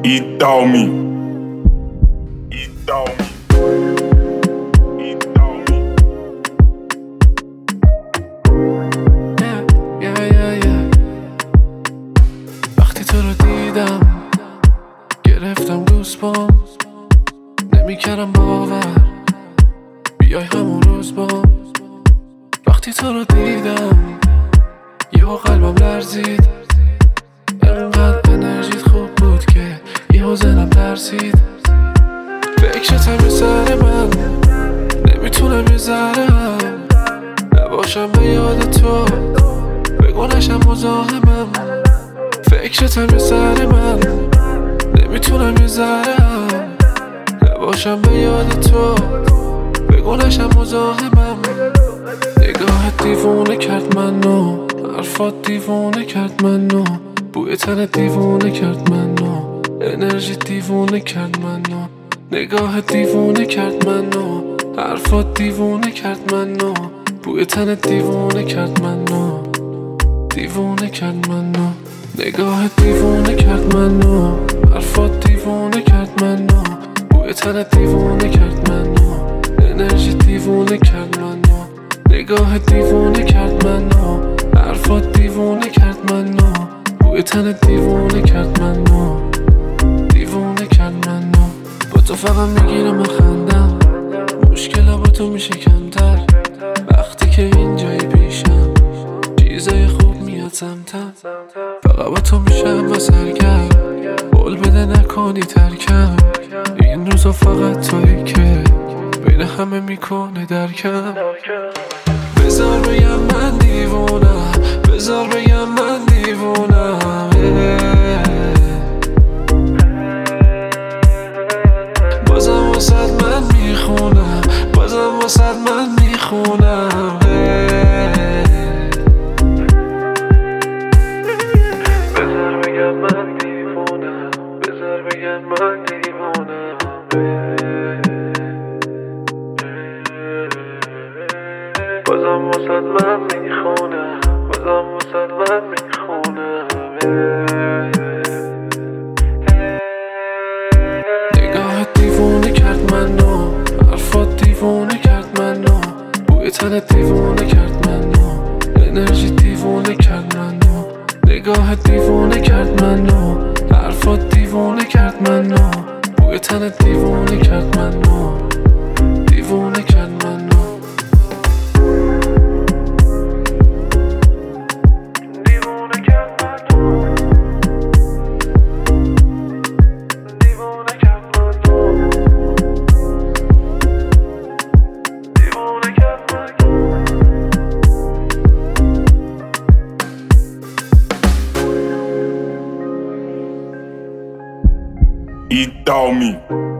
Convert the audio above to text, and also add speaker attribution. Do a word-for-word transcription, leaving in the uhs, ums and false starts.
Speaker 1: Eat on me. Eat on me. Eat on me.
Speaker 2: Yeah, yeah, yeah, yeah. وقتی تو رو دیدم گرفتم گوزبام، نمیکردم باور بیای همون روز بام. وقتی تو رو دیدم یهو قلبم لرزید، انقدر انرژیت خوب بود که یهو زنم ترسید. فکرتم یه سر من، نمیتونم یه ذره هم نباشم به یاد تو، بگو نشم مزاحمم. فکرتم یه سر من، نمیتونم یه ذره هم نباشم به یاد تو، بگو نشم مزاحمم. نگاهت دیوونه کرد منو، حرفات دیوونه کرد منو، بوی تنت دیوونه کرد منو، انرژی دیوونه کرد منو. نگاهت دیوونه کرد منو، حرفات دیوونه کرد منو، بوی تنت دیوونه کرد منو، دیوونه کرد منو. نگاهت دیوونه کرد منو، حرفات دیوونه کرد منو، بوی تنت دیوونه کرد منو، انرژی دیوونه کرد منو. نگاهت دیوونه کرد منو، حرفات دیوونه کرد منو، بوی تنت دیوونه کرد منو، دیوونه کرد منو. با تو فقط میگیرم خندم، مشکل با تو میشه کمتر وقتی که اینجایی پیشم، چیزای خوب میاد سمتم. فقط با تو میشم و سرگرم، قول بده نکنی ترکم، این روزا فقط تویی که بین همه میکنه درکم. بذار بگم من دیوونم، بذار بگم من دیوونم، بازم واسد من میخونم، بازم واسد من میخونم. بذار بگم من دیوونم، بذار بگم من دیوونم. بازم واسد من میخونم، بازم واسد من میخونم. نگاهت دیوونه کرد منو، حرفات دیوونه کرد منو، بوی تنت دیوونه کرد منو، انرژی دیوونه کرد منو. نگاهت دیوونه کرد منو، حرفات دیوونه کرد منو، بوی تنت دیوونه کرد منو، دیوونه کرد منو.
Speaker 1: Eat on me.